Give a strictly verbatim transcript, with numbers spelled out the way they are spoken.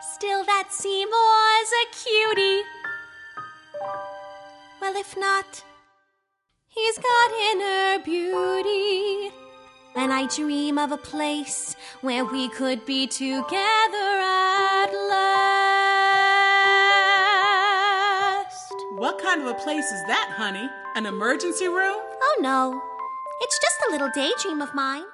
Still, that Seymour's a cutie. Well, if not, he's got inner beauty. And I dream of a place where we could be together at last. What kind of a place is that, honey? An emergency room? Oh, no. It's just a little daydream of mine.